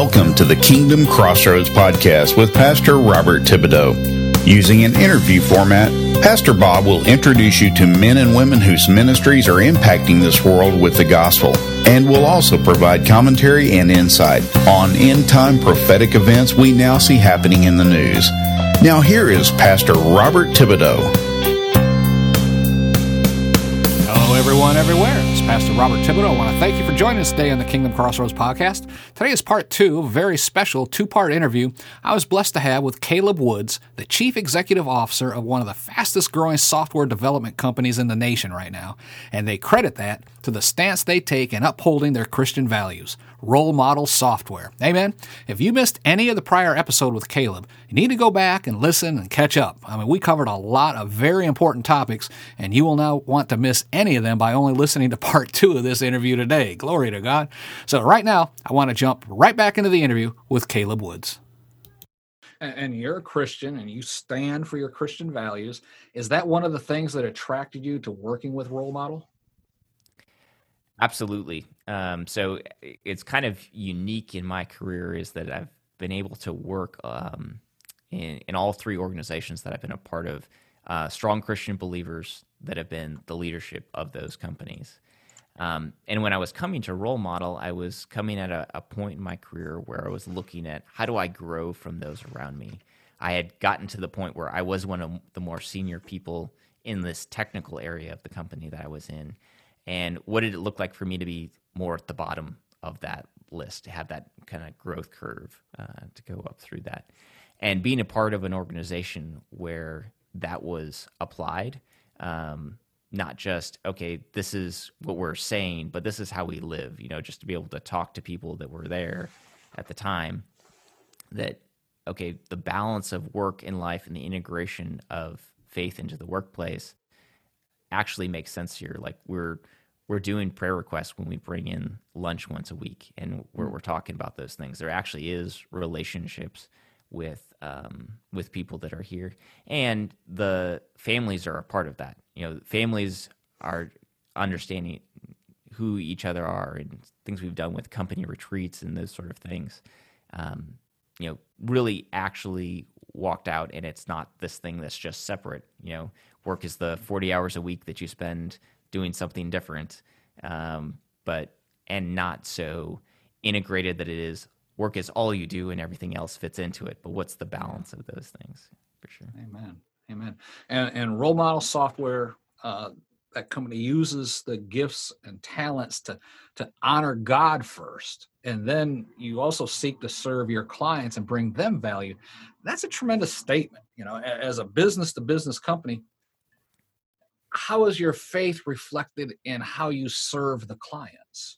Welcome to the Kingdom Crossroads podcast with Pastor Robert Thibodeau. Using an interview format, Pastor Bob will introduce you to men and women whose ministries are impacting this world with the gospel, and will also provide commentary and insight on end-time prophetic events we now see happening in the news. Now here is Pastor Robert Thibodeau. Hello, everyone, everywhere. It's Pastor Robert Thibodeau. I want to thank you for joining us today on the Kingdom Crossroads podcast. Today is part two of a very special two-part interview I was blessed to have with Caleb Woods, the Chief Executive Officer of one of the fastest-growing software development companies in the nation right now. And they credit that to the stance they take in upholding their Christian values, Role Model Software. Amen? If you missed any of the prior episode with Caleb, you need to go back and listen and catch up. I mean, we covered a lot of very important topics, and you will not want to miss any of them by only listening to part two of this interview today. Glory to God. So right now, I want to jump right back into the interview with Caleb Woods. And you're a Christian, and you stand for your Christian values. Is that one of the things that attracted you to working with Role Model? Absolutely. So it's kind of unique in my career is that I've been able to work in all three organizations that I've been a part of, strong Christian believers that have been the leadership of those companies. And when I was coming to Role Model, I was coming at a point in my career where I was looking at how do I grow from those around me. I had gotten to the point where I was one of the more senior people in this technical area of the company that I was in. And what did it look like for me to be more at the bottom of that list, to have that kind of growth curve to go up through that? And being a part of an organization where that was applied, not just, okay, this is what we're saying, but this is how we live, just to be able to talk to people that were there at the time, that, okay, the balance of work and life and the integration of faith into the workplace actually makes sense here. Like we're doing prayer requests when we bring in lunch once a week, and we're talking about those things. There actually is relationships with people that are here, and the families are a part of that. Families are understanding who each other are and things we've done with company retreats and those sort of things. Really actually walked out, and it's not this thing that's just separate. Work is the 40 hours a week that you spend doing something different, but not so integrated that it is work is all you do and everything else fits into it. But what's the balance of those things, for sure? Amen. And Role Model Software, that company uses the gifts and talents to honor God first, and then you also seek to serve your clients and bring them value. That's a tremendous statement. As a business-to-business company, how is your faith reflected in how you serve the clients?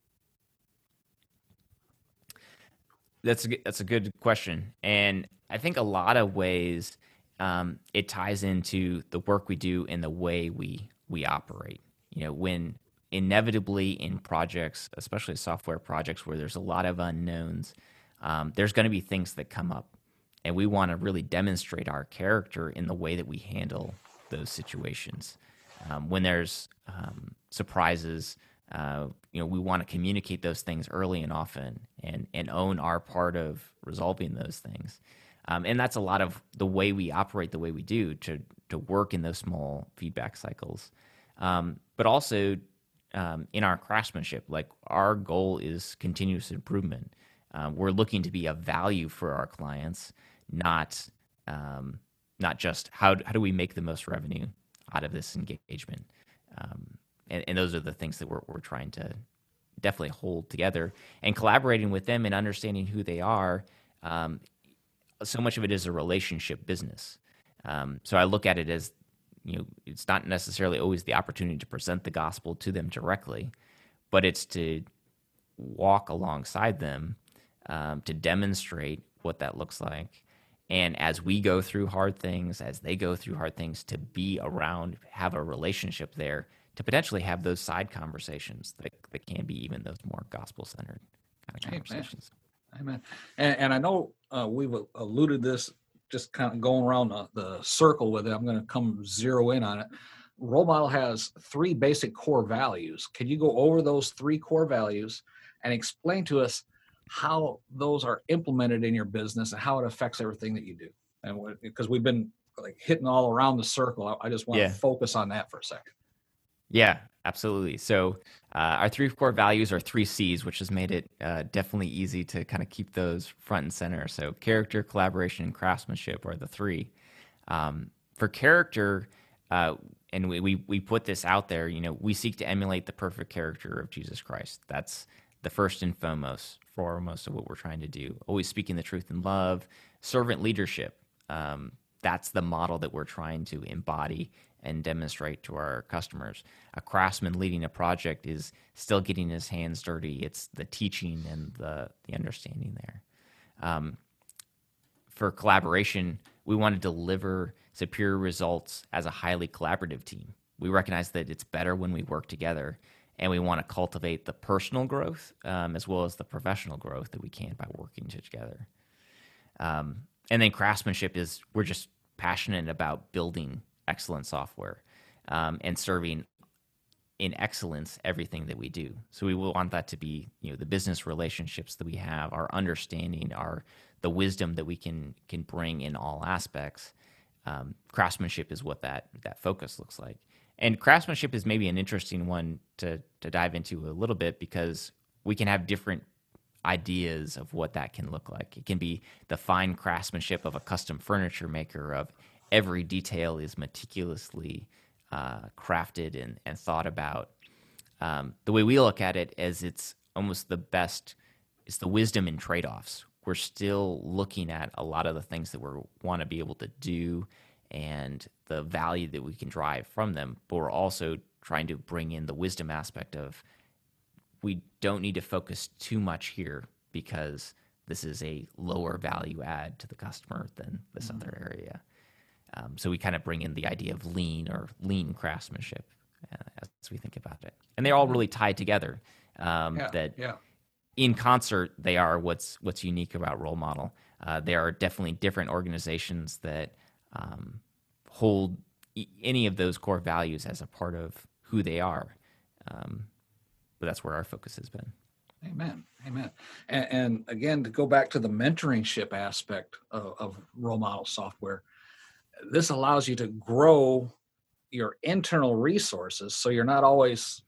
That's a good question, and I think a lot of ways it ties into the work we do and the way we operate. When inevitably in projects, especially software projects where there's a lot of unknowns, there's going to be things that come up, and we want to really demonstrate our character in the way that we handle those situations. When there's surprises, we want to communicate those things early and often, and own our part of resolving those things. And that's a lot of the way we operate, the way we do to work in those small feedback cycles. But also in our craftsmanship, like our goal is continuous improvement. We're looking to be of value for our clients, not just how do we make the most revenue out of this engagement. And those are the things that we're trying to definitely hold together, and collaborating with them and understanding who they are. So much of it is a relationship business. So I look at it as, it's not necessarily always the opportunity to present the gospel to them directly, but it's to walk alongside them, to demonstrate what that looks like. And as we go through hard things, as they go through hard things, to be around, have a relationship there, to potentially have those side conversations that can be even those more gospel-centered kind of conversations. Amen. And I know we've alluded this, just kind of going around the circle with it. I'm going to come zero in on it. Role Model has three basic core values. Can you go over those three core values and explain to us how those are implemented in your business and how it affects everything that you do. And because we've been like hitting all around the circle, I just want to focus on that for a second. Yeah, absolutely. So our 3 core values are 3 C's, which has made it definitely easy to kind of keep those front and center. So character, collaboration, and craftsmanship are the 3. For character, and we put this out there, we seek to emulate the perfect character of Jesus Christ. That's the first and foremost of what we're trying to do. Always speaking the truth in love, servant leadership. That's the model that we're trying to embody and demonstrate to our customers. A craftsman leading a project is still getting his hands dirty. It's the teaching and the understanding there. For collaboration, we want to deliver superior results as a highly collaborative team. We recognize that it's better when we work together, and we want to cultivate the personal growth as well as the professional growth that we can by working together. And then craftsmanship is we're just passionate about building excellent software and serving in excellence everything that we do. So we will want that to be, the business relationships that we have, our understanding, the wisdom that we can bring in all aspects. Craftsmanship is what that focus looks like. And craftsmanship is maybe an interesting one to dive into a little bit because we can have different ideas of what that can look like. It can be the fine craftsmanship of a custom furniture maker of every detail is meticulously crafted and thought about. The way we look at it is it's almost it's the wisdom in trade-offs. We're still looking at a lot of the things that we want to be able to do and the value that we can drive from them, but we're also trying to bring in the wisdom aspect of we don't need to focus too much here because this is a lower value add to the customer than this other area. So we kind of bring in the idea of lean craftsmanship as we think about it. And they're all really tied together. In concert, they are what's unique about Role Model. There are definitely different organizations that hold any of those core values as a part of who they are. But that's where our focus has been. Amen. And again, to go back to the mentoringship aspect of Role Model software, this allows you to grow your internal resources. So you're not always,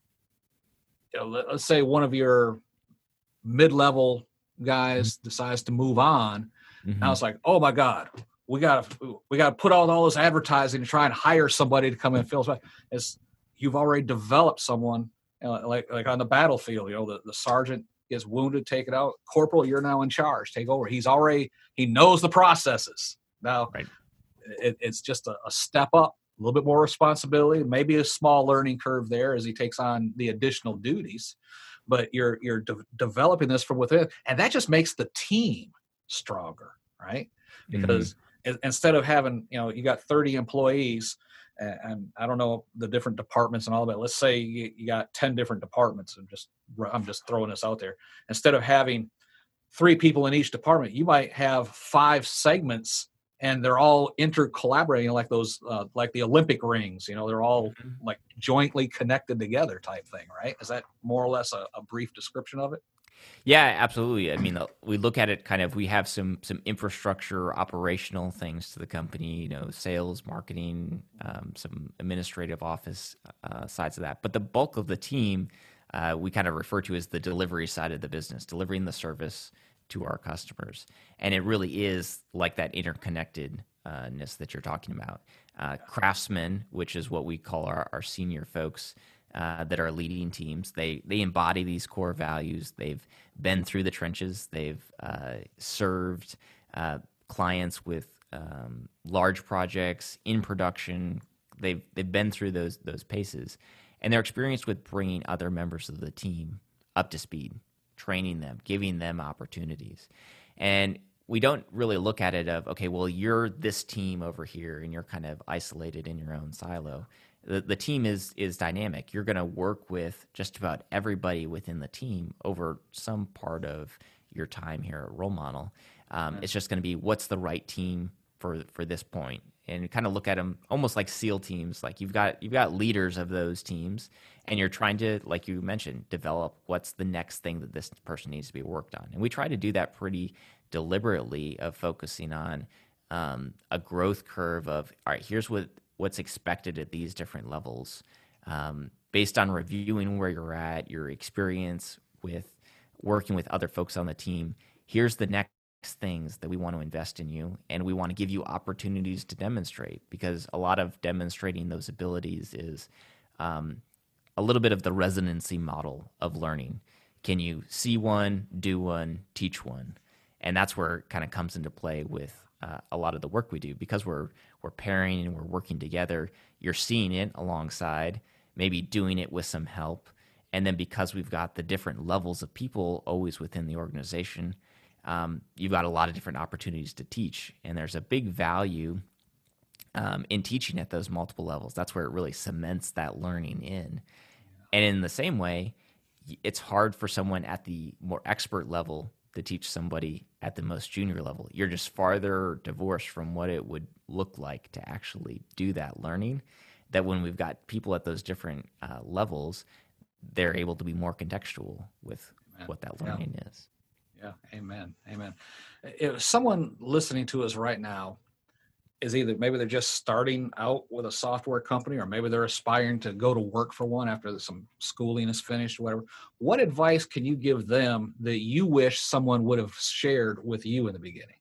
let's say one of your mid-level guys decides to move on. Mm-hmm. Now it's like, oh my God, we got to put out all this advertising to try and hire somebody to come in and fill it. It's you've already developed someone. Like on the battlefield, the sergeant gets wounded, take it out. Corporal, you're now in charge. Take over. He knows the processes. Now, right. It's just a step up, a little bit more responsibility, maybe a small learning curve there as he takes on the additional duties. But you're developing this from within, and that just makes the team stronger, right? Because instead of having, you got 30 employees. And I don't know the different departments and all of that. Let's say you got 10 different departments. I'm just throwing this out there. Instead of having 3 people in each department, you might have 5 segments, and they're all intercollaborating like those, like the Olympic rings. They're all like jointly connected together type thing, right? Is that more or less a brief description of it? Yeah, absolutely. I mean, we look at it kind of, we have some infrastructure, operational things to the company, sales, marketing, some administrative office sides of that. But the bulk of the team, we kind of refer to as the delivery side of the business, delivering the service to our customers. And it really is like that interconnectedness that you're talking about. Craftsmen, which is what we call our senior folks, that are leading teams. They embody these core values. They've been through the trenches. They've served clients with large projects in production. They've been through those paces, and they're experienced with bringing other members of the team up to speed, training them, giving them opportunities. And we don't really look at it of, okay, well, you're this team over here, and you're kind of isolated in your own silo. The team is dynamic. You're going to work with just about everybody within the team over some part of your time here at Role Model. It's just going to be what's the right team for this point, and kind of look at them almost like SEAL teams. Like you've got leaders of those teams, and you're trying to, like you mentioned, develop what's the next thing that this person needs to be worked on. And we try to do that pretty deliberately, of focusing on a growth curve of, all right, here's what's expected at these different levels, based on reviewing where you're at, your experience with working with other folks on the team. Here's the next things that we want to invest in you, and we want to give you opportunities to demonstrate, because a lot of demonstrating those abilities is a little bit of the residency model of learning. Can you see one, do one, teach one? And that's where it kind of comes into play with a lot of the work we do, because we're pairing and we're working together. You're seeing it alongside, maybe doing it with some help. And then because we've got the different levels of people always within the organization, you've got a lot of different opportunities to teach. And there's a big value in teaching at those multiple levels. That's where it really cements that learning in. And in the same way, it's hard for someone at the more expert level to teach somebody at the most junior level. You're just farther divorced from what it would look like to actually do that learning, that when we've got people at those different levels, they're able to be more contextual with what that learning is. Yeah, amen. If someone listening to us right now is either, maybe they're just starting out with a software company, or maybe they're aspiring to go to work for one after some schooling is finished, or whatever, what advice can you give them that you wish someone would have shared with you in the beginning?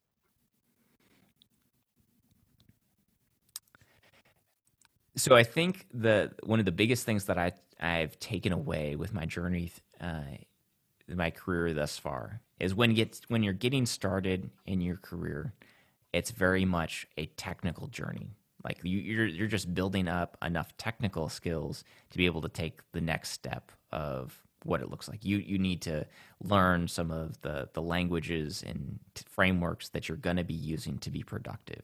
So I think one of the biggest things that I've taken away with my journey, my career thus far, is when you're getting started in your career, it's very much a technical journey. Like you're just building up enough technical skills to be able to take the next step of what it looks like. You need to learn some of the languages and frameworks that you're going to be using to be productive.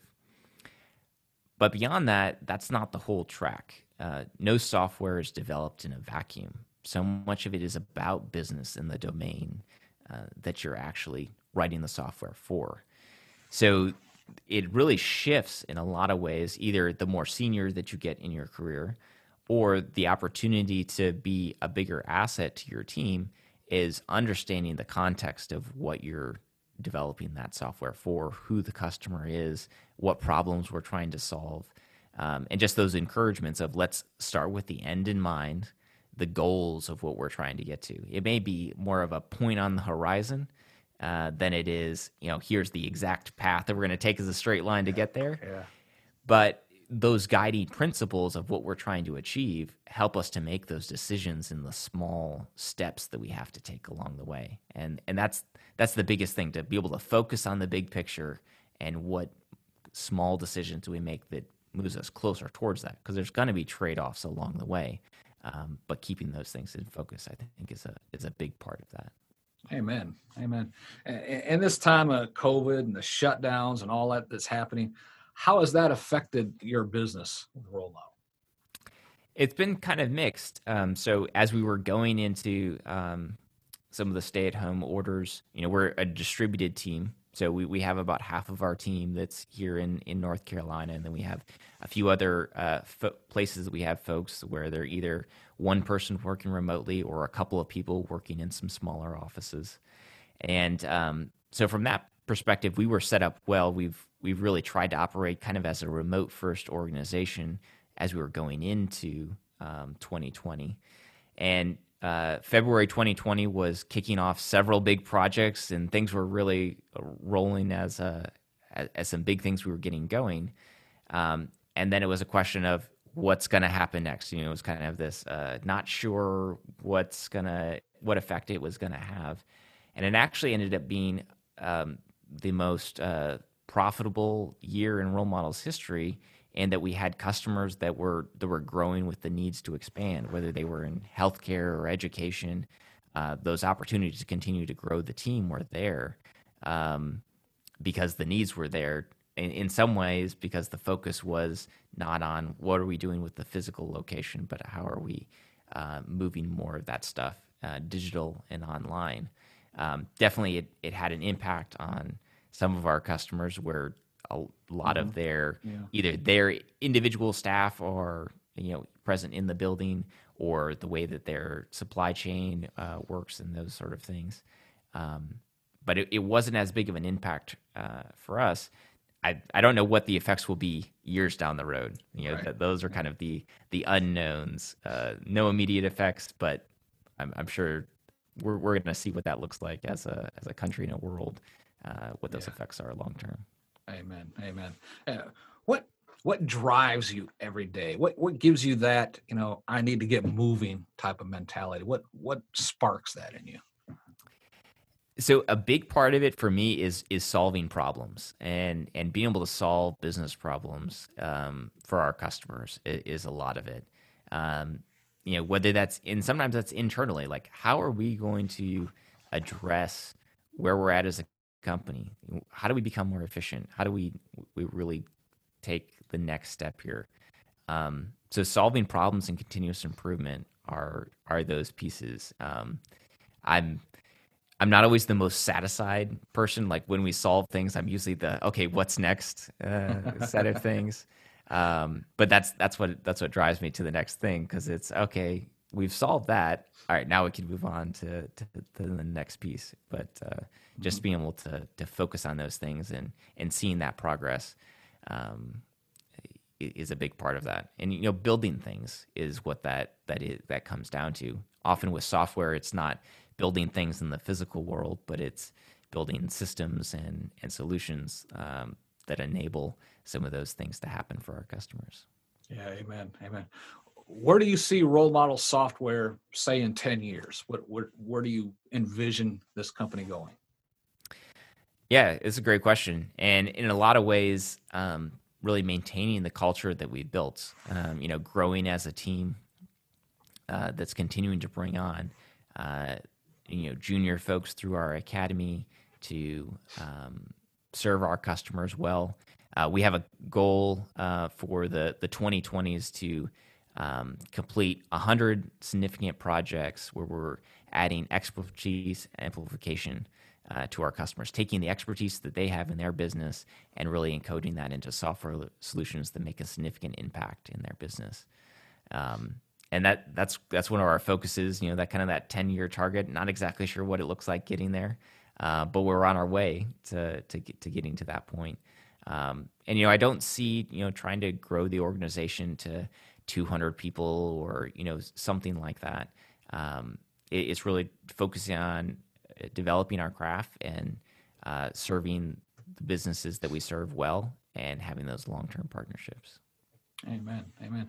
But beyond that, that's not the whole track. No software is developed in a vacuum. So much of it is about business and the domain that you're actually writing the software for. So it really shifts in a lot of ways, either the more senior that you get in your career, or the opportunity to be a bigger asset to your team is understanding the context of what you're developing that software for, who the customer is, what problems we're trying to solve, and just those encouragements of, let's start with the end in mind, the goals of what we're trying to get to. It may be more of a point on the horizon than it is, here's the exact path that we're going to take as a straight line to get there. Yeah. But those guiding principles of what we're trying to achieve help us to make those decisions in the small steps that we have to take along the way. And that's the biggest thing, to be able to focus on the big picture and what small decisions do we make that moves us closer towards that, because there's going to be trade-offs along the way. But keeping those things in focus, I think, is a big part of that. Amen. And this time of COVID and the shutdowns and all that's happening, how has that affected your business with Rollo? It's been kind of mixed. So as we were going into some of the stay-at-home orders, we're a distributed team. So we have about half of our team that's here in North Carolina, and then we have a few other places that we have folks where they're either one person working remotely or a couple of people working in some smaller offices. And so from that perspective, we were set up well. We've really tried to operate kind of as a remote-first organization as we were going into 2020. And February 2020 was kicking off several big projects, and things were really rolling as some big things we were getting going. And then it was a question of what's going to happen next. It was kind of this not sure what effect it was going to have. And it actually ended up being the most profitable year in Role Model's history, and that we had customers that were growing with the needs to expand, whether they were in healthcare or education. Those opportunities to continue to grow the team were there because the needs were there. In some ways, because the focus was not on what are we doing with the physical location, but how are we moving more of that stuff digital and online. Definitely, it had an impact on some of our customers where a lot of their either their individual staff or present in the building, or the way that their supply chain works and those sort of things. But it wasn't as big of an impact for us. I don't know what the effects will be years down the road. Those are kind of the unknowns. No immediate effects, but I'm sure we're going to see what that looks like as a country and a world, what those effects are long term. Amen. What drives you every day? What gives you that I need to get moving type of mentality? What sparks that in you? So a big part of it for me is solving problems and being able to solve business problems for our customers is a lot of it. Whether that's sometimes that's internally, like how are we going to address where we're at as a company? How do we become more efficient? How do we really take the next step here? So solving problems and continuous improvement are those pieces. I'm not always the most satisfied person. Like when we solve things, I'm usually okay, what's next set of things. But that's what drives me to the next thing, because it's okay, we've solved that. All right, now we can move on to the next piece. But just being able to focus on those things and seeing that progress is a big part of that. And building things is what that comes down to. Often with software, it's not building things in the physical world, but it's building systems and solutions that enable some of those things to happen for our customers. Yeah, amen. Where do you see Role Model Software, say, in 10 years? Where do you envision this company going? Yeah, it's a great question. And in a lot of ways, really maintaining the culture that we've built, growing as a team that's continuing to bring on junior folks through our academy to serve our customers well. We have a goal for the 2020s to complete 100 significant projects where we're adding expertise amplification to our customers, taking the expertise that they have in their business and really encoding that into software solutions that make a significant impact in their business. And that's one of our focuses, that kind of that 10-year target. Not exactly sure what it looks like getting there, but we're on our way to getting to that point. And I don't see trying to grow the organization to 200 people or something like that. It's really focusing on developing our craft and serving the businesses that we serve well and having those long-term partnerships. Amen.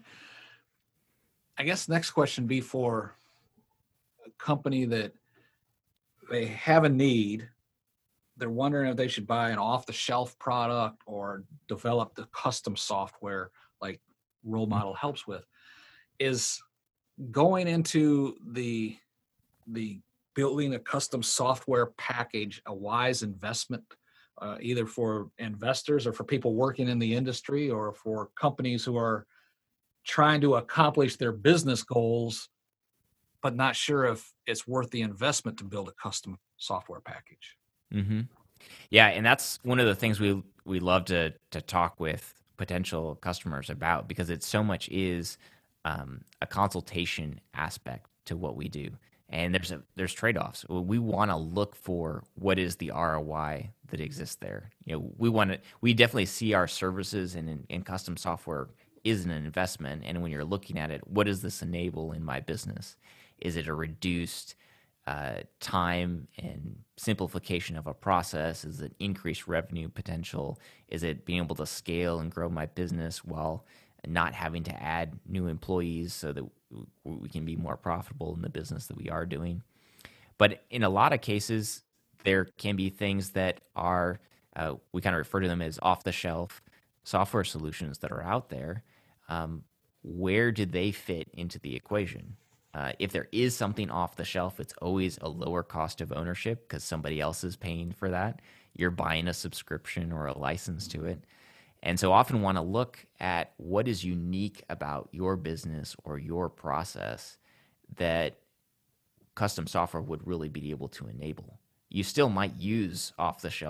I guess next question be for a company that they have a need. They're wondering if they should buy an off-the-shelf product or develop the custom software like Role Model helps with. Is going into the building a custom software package a wise investment, either for investors or for people working in the industry or for companies who are trying to accomplish their business goals, but not sure if it's worth the investment to build a custom software package? Mm-hmm. Yeah, and that's one of the things we love to talk with potential customers about, because it so much is a consultation aspect to what we do. And there's trade-offs. We want to look for what is the ROI that exists there. We definitely see our services and custom software is an investment. And when you're looking at it, what does this enable in my business? Is it a reduced time and simplification of a process? Is it increased revenue potential? Is it being able to scale and grow my business while not having to add new employees so that we can be more profitable in the business that we are doing? But in a lot of cases, there can be things that are, we kind of refer to them as off-the-shelf software solutions that are out there. Where do they fit into the equation? If there is something off the shelf, it's always a lower cost of ownership because somebody else is paying for that. You're buying a subscription or a license to it. And so often want to look at what is unique about your business or your process that custom software would really be able to enable. You still might use off-the-shelf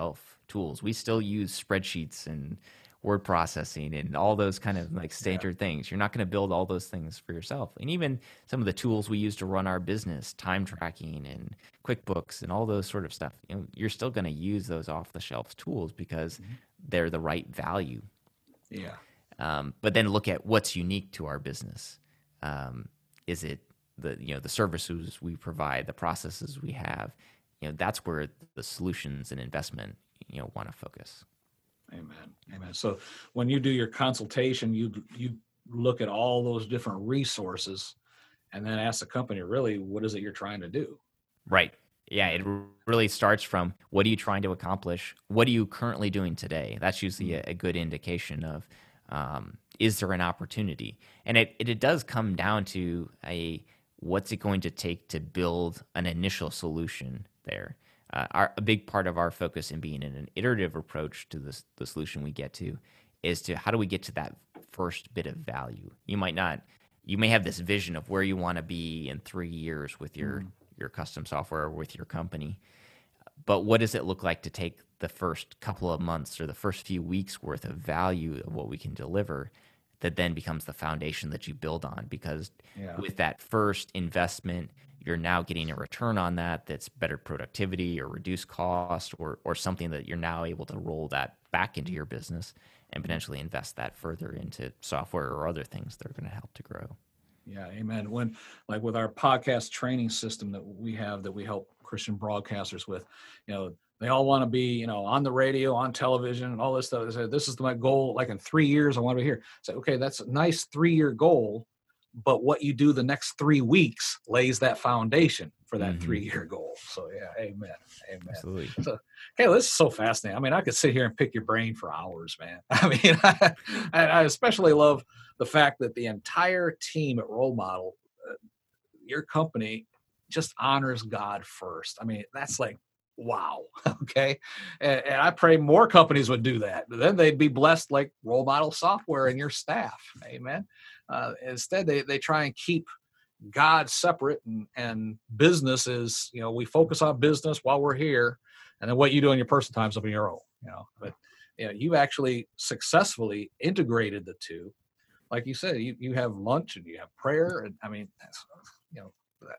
tools. We still use spreadsheets and word processing and all those kind of like standard things. You're not going to build all those things for yourself. And even some of the tools we use to run our business, time tracking and QuickBooks and all those sort of stuff, you're still going to use those off the shelf tools because they're the right value. Yeah. But then look at what's unique to our business. Is it the services we provide, the processes we have? That's where the solutions and investment want to focus. Amen. So when you do your consultation, you look at all those different resources and then ask the company, really, what is it you're trying to do? Right. Yeah, it really starts from what are you trying to accomplish? What are you currently doing today? That's usually a good indication of is there an opportunity? And it does come down to what's it going to take to build an initial solution there. A big part of our focus in being in an iterative approach to the solution we get to is to how do we get to that first bit of value? You may have this vision of where you want to be in 3 years with your custom software or with your company, but what does it look like to take the first couple of months or the first few weeks worth of value of what we can deliver that then becomes the foundation that you build on? Because with that first investment, you're now getting a return on that's better productivity or reduced cost or something that you're now able to roll that back into your business and potentially invest that further into software or other things that are going to help to grow. Yeah, amen. When, like with our podcast training system that we have that we help Christian broadcasters with, they all want to be, on the radio, on television, and all this stuff. They say, this is my goal. Like in 3 years, I want to be here. So, okay, that's a nice 3-year goal. But what you do the next 3 weeks lays that foundation for that 3-year goal. So yeah, amen. Absolutely. So, hey, this is so fascinating. I mean, I could sit here and pick your brain for hours, man. I mean, I especially love the fact that the entire team at Role Model, your company, just honors God first. I mean, that's like, wow. Okay. And I pray more companies would do that. Then they'd be blessed like Role Model Software and your staff. Amen. Instead, they try and keep God separate and business is, we focus on business while we're here. And then what you do in your personal time is up in your own, But you've actually successfully integrated the two. Like you said, you have lunch and you have prayer. And I mean, that's, that.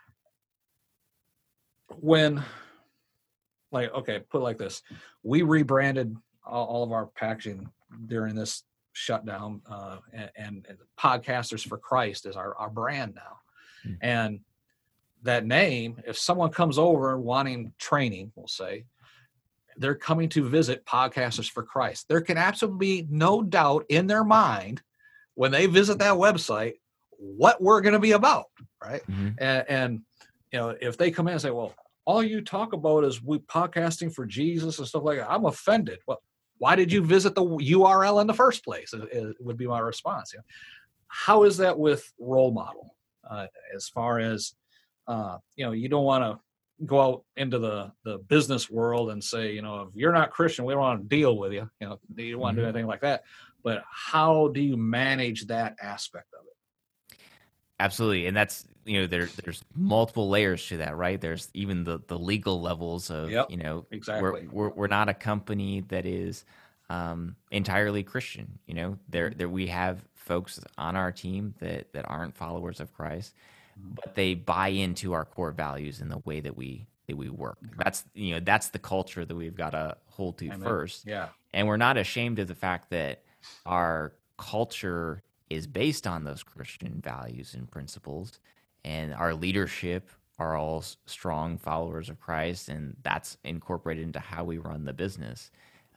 When, like, okay, put it like this. We rebranded all of our packaging during this shutdown, and Podcasters for Christ is our brand now. And that name, if someone comes over wanting training, we'll say, they're coming to visit Podcasters for Christ. There can absolutely be no doubt in their mind when they visit that website what we're going to be about, right? And if they come in and say, well, all you talk about is we podcasting for Jesus and stuff like that, I'm offended. Well, why did you visit the URL in the first place? It would be my response. How is that with Role Model? As far as, you don't want to go out into the business world and say, if you're not Christian, we don't want to deal with you. You don't want to do anything like that. But how do you manage that aspect of it? Absolutely. And that's, there's multiple layers to that, right? There's even the legal levels of, exactly. We're not a company that is entirely Christian. There we have folks on our team that aren't followers of Christ, but they buy into our core values in the way that we work. That's the culture that we've got to hold to first. Yeah. And we're not ashamed of the fact that our culture is based on those Christian values and principles, and our leadership are all strong followers of Christ, and that's incorporated into how we run the business.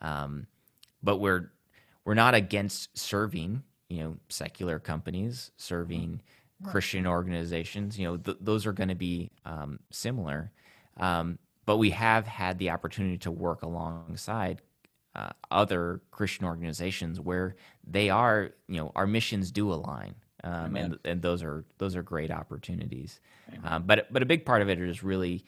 But we're not against serving, secular companies, serving Christian organizations. Those are going to be similar, but we have had the opportunity to work alongside other Christian organizations where they are, our missions do align, and those are great opportunities. But a big part of it is really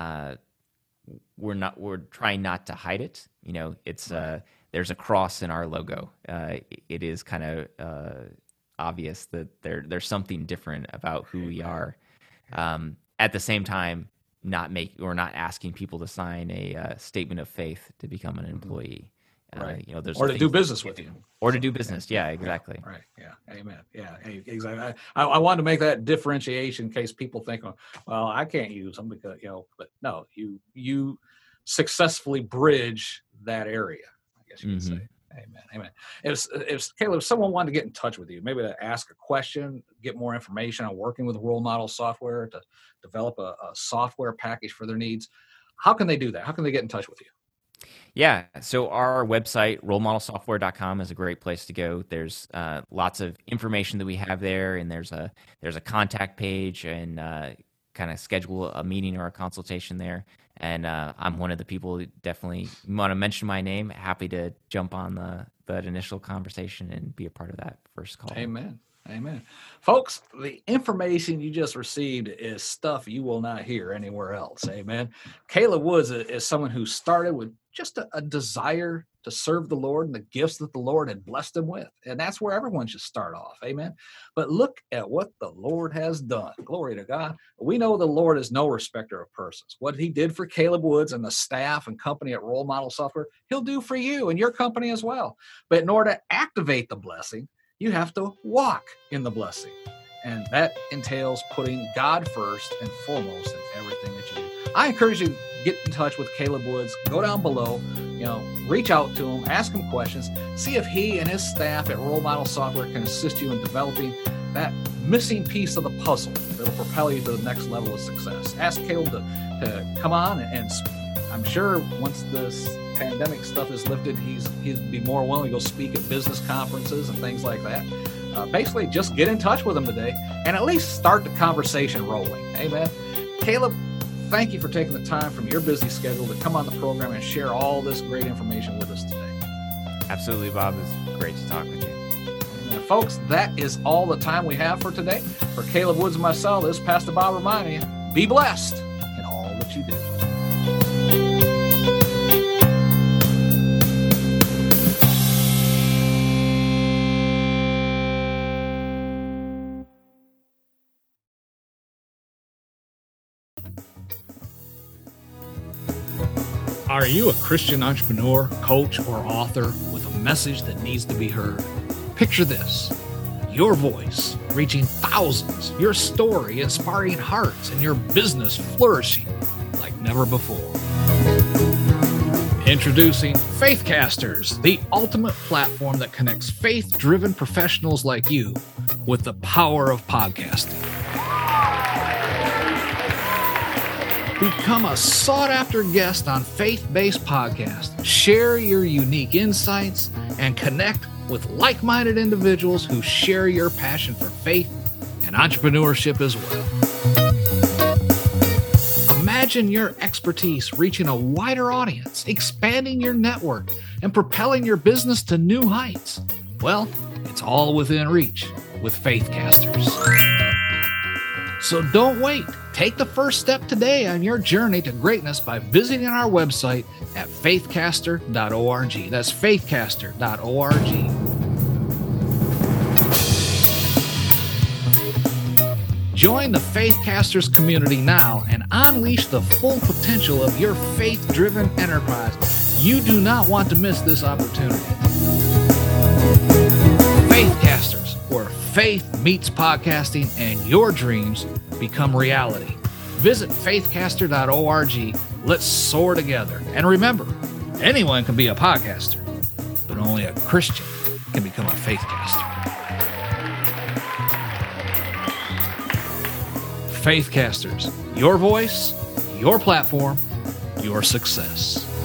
we're trying not to hide it. It's there's a cross in our logo. It is kind of obvious that there's something different about who we are. At the same time, not asking people to sign a statement of faith to become an employee. Right. There's or to do business with you. Or to do business. Yeah, exactly. Right. Yeah. Amen. Yeah. Exactly. I wanted to make that differentiation in case people think, well, I can't use them because, but no, you successfully bridge that area, I guess you could say. Amen. If Caleb, someone wanted to get in touch with you, maybe to ask a question, get more information on working with Role Model Software to develop a software package for their needs, how can they do that? How can they get in touch with you? Yeah, so our website, rolemodelsoftware.com, is a great place to go. There's lots of information that we have there, and there's a contact page, and kind of schedule a meeting or a consultation there. And I'm one of the people who definitely want to mention my name. Happy to jump on that initial conversation and be a part of that first call. Amen. Folks, the information you just received is stuff you will not hear anywhere else. Amen. Caleb Woods is someone who started with just a desire to serve the Lord and the gifts that the Lord had blessed him with. And that's where everyone should start off. Amen. But look at what the Lord has done. Glory to God. We know the Lord is no respecter of persons. What he did for Caleb Woods and the staff and company at Role Model Software, he'll do for you and your company as well. But in order to activate the blessing, you have to walk in the blessing. And that entails putting God first and foremost in everything that you do. I encourage you to get in touch with Caleb Woods. Go down below, reach out to him, ask him questions, see if he and his staff at Role Model Software can assist you in developing that missing piece of the puzzle that'll propel you to the next level of success. Ask Caleb to come on, and I'm sure once this pandemic stuff is lifted, he'd be more willing to go speak at business conferences and things like that. Basically, just get in touch with him today and at least start the conversation rolling. Amen. Caleb, thank you for taking the time from your busy schedule to come on the program and share all this great information with us today. Absolutely, Bob. It's great to talk with you. And folks, that is all the time we have for today. For Caleb Woods and myself, this is Pastor Bob reminding you, be blessed in all that you do. Are you a Christian entrepreneur, coach, or author with a message that needs to be heard? Picture this: your voice reaching thousands, your story inspiring hearts, and your business flourishing like never before. Introducing Faithcasters, the ultimate platform that connects faith-driven professionals like you with the power of podcasting. Become a sought-after guest on faith-based podcasts. Share your unique insights and connect with like-minded individuals who share your passion for faith and entrepreneurship as well. Imagine your expertise reaching a wider audience, expanding your network, and propelling your business to new heights. Well, it's all within reach with Faithcasters. So don't wait. Take the first step today on your journey to greatness by visiting our website at faithcaster.org. That's faithcaster.org. Join the Faithcasters community now and unleash the full potential of your faith-driven enterprise. You do not want to miss this opportunity. Faithcasters, where faith meets podcasting and your dreams become reality. Visit faithcaster.org. Let's soar together. And remember, anyone can be a podcaster, but only a Christian can become a faithcaster. Faithcasters, your voice, your platform, your success.